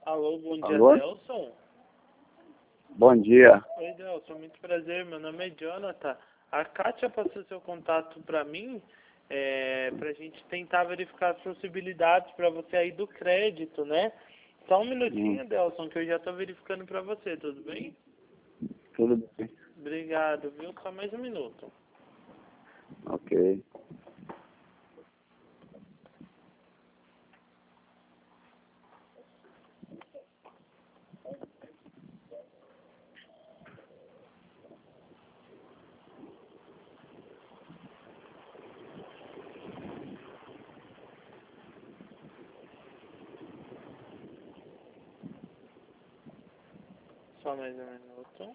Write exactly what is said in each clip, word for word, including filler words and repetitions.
Alô, bom dia, Alô? Delson. Bom dia. Oi, Delson, muito prazer. Meu nome é Jonathan. A Kátia passou seu contato para mim, é, para a gente tentar verificar as possibilidades para você aí do crédito, né? Só um minutinho, Hum, Delson, que eu já estou verificando para você, tudo bem? tudo bem. Obrigado, viu? Só mais um minuto. Ok. Só mais um minuto.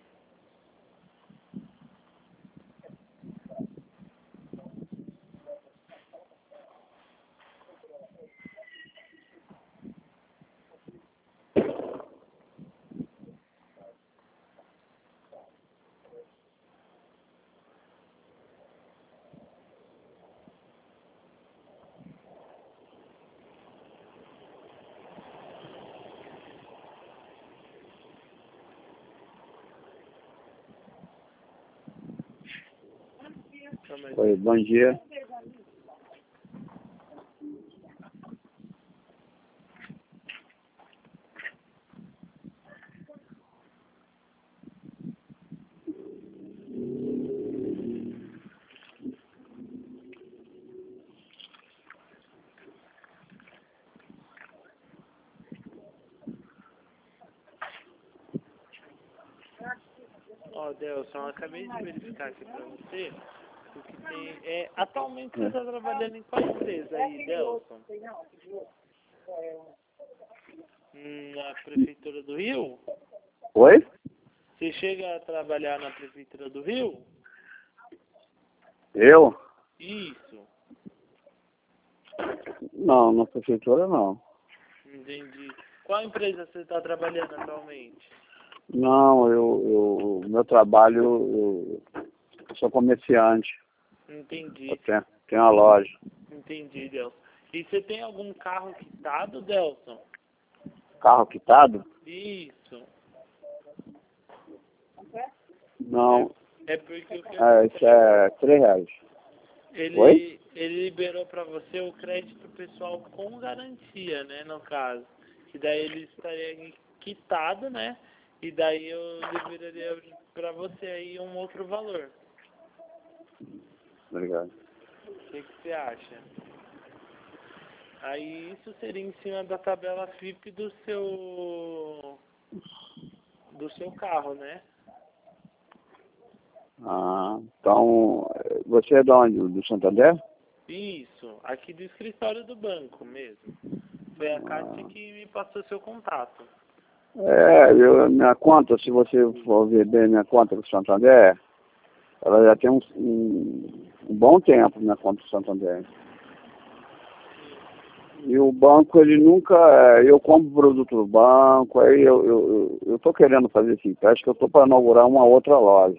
Só mais um Oi, minuto. bom dia. Ó, Delson, eu acabei de verificar aqui para você o que tem. É, atualmente você É. está trabalhando em qual empresa aí, Delson? Hum, Na Prefeitura do Rio? Oi? Você chega a trabalhar na Prefeitura do Rio? Eu? Isso, Não, na prefeitura não. entendi. Qual empresa você está trabalhando atualmente? Não, eu, eu meu trabalho, eu, eu sou comerciante. Eu Entendi, tenho, tenho uma loja. entendi, Delson. E você tem algum carro quitado, Delson? Carro quitado? Isso. Não. É porque o que É, isso é três reais. Oi? Ele, ele liberou para você o crédito pessoal com garantia, né, no caso. Que daí ele estaria quitado, né? E daí eu liberaria para você aí um outro valor. Obrigado. O que, que você acha? Aí isso seria em cima da tabela F I P do seu do seu carro, né? Ah, então, você é de onde? Do Santander? Isso, aqui do escritório do banco mesmo. Foi a Kátia Ah. que me passou seu contato. É, eu, minha conta, se você for ver bem minha conta do Santander, ela já tem um, um, um bom tempo, minha conta do Santander. E o banco, ele nunca, eu compro produto do banco, aí eu, eu, eu, eu tô querendo fazer esse empréstimo, que eu tô para inaugurar uma outra loja,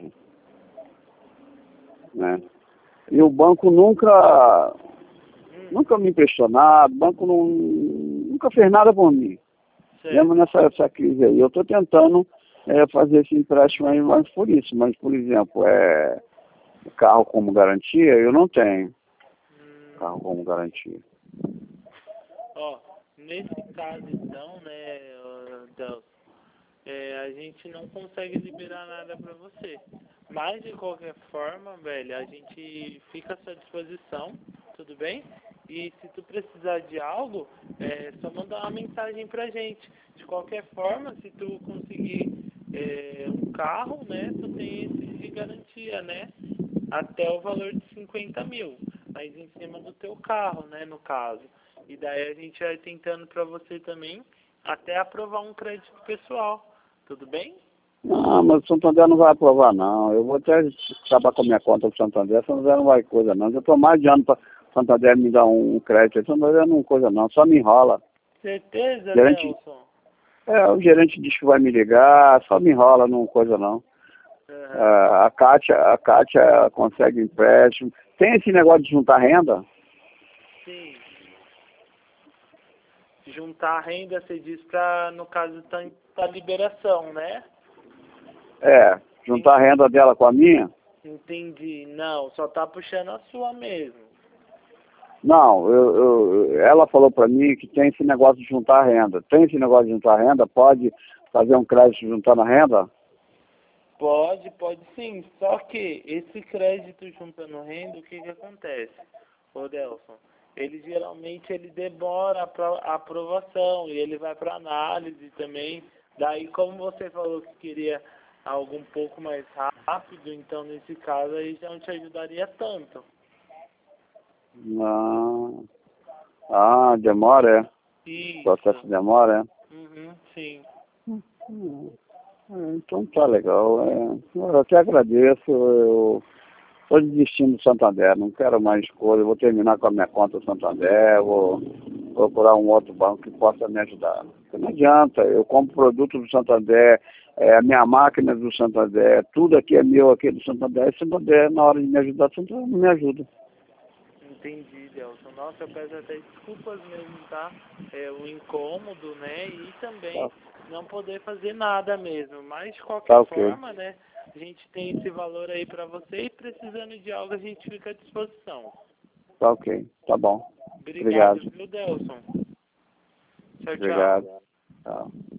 né? E o banco nunca, Hum, nunca me emprestou nada, o banco não, nunca fez nada por mim. certo. Mesmo nessa essa crise aí, eu estou tentando é, fazer esse empréstimo aí, mas por isso. Mas, por exemplo, é, carro como garantia, eu não tenho Hum, carro como garantia. ó, nesse caso então, né, ô, Delcio, é, a gente não consegue liberar nada pra você. Mas de qualquer forma, velho, a gente fica à sua disposição, tudo bem? E se tu precisar de algo, é só mandar uma mensagem pra gente. De qualquer forma, se tu conseguir é, um carro, né, tu tem esse de garantia, né? Até o valor de cinquenta mil, mas em cima do teu carro, né, no caso. E daí a gente vai tentando pra você também até aprovar um crédito pessoal, tudo bem? Não, mas o Santander não vai aprovar, não. Eu vou até acabar com a minha conta do Santander, o Santander não vai coisa, não. Já estou mais de ano para o Santander me dar um crédito. O Santander não coisa, não. Só me enrola. Certeza, Gerente, Delson? é, o gerente diz que vai me ligar, só me enrola, não coisa, não. Aham. Ah, a Kátia, a Kátia consegue empréstimo. Tem esse negócio de juntar renda? Sim. juntar a renda, você diz para, no caso da, da liberação, né? É, juntar a renda dela com a minha? Entendi. Não, só tá puxando a sua mesmo. Não, eu, eu, ela falou para mim que tem esse negócio de juntar a renda. Tem esse negócio de juntar a renda? Pode fazer um crédito juntando a renda? Pode, pode sim. Só que esse crédito juntando renda, o que que acontece, ô Delson? Ele geralmente ele demora a pro- a aprovação e ele vai para análise também. Daí, como você falou que queria algo um pouco mais rápido, então nesse caso aí já não te ajudaria tanto. Não. Ah, demora, é? O Isso. processo demora, é? Uhum, sim. Hum, é, Então tá legal. É, eu até agradeço. Eu estou desistindo do Santander, não quero mais escolha. Eu vou terminar com a minha conta do Santander, vou procurar um outro banco que possa me ajudar. Porque não adianta, eu compro produto do Santander, é, a minha máquina é do Santander, tudo aqui é meu aqui do Santander. E Santander, na hora de me ajudar, Santander não me ajuda. Entendi, Delson. Nossa, eu peço até desculpas mesmo, tá? É o incômodo, né? E também Tá, não poder fazer nada mesmo. Mas de tá qualquer ok, forma, né? A gente tem esse valor aí pra você e precisando de algo a gente fica à disposição. tá ok, tá bom. Obrigado, Obrigado, viu, Delson? Tchau, tchau. obrigado. Tchau.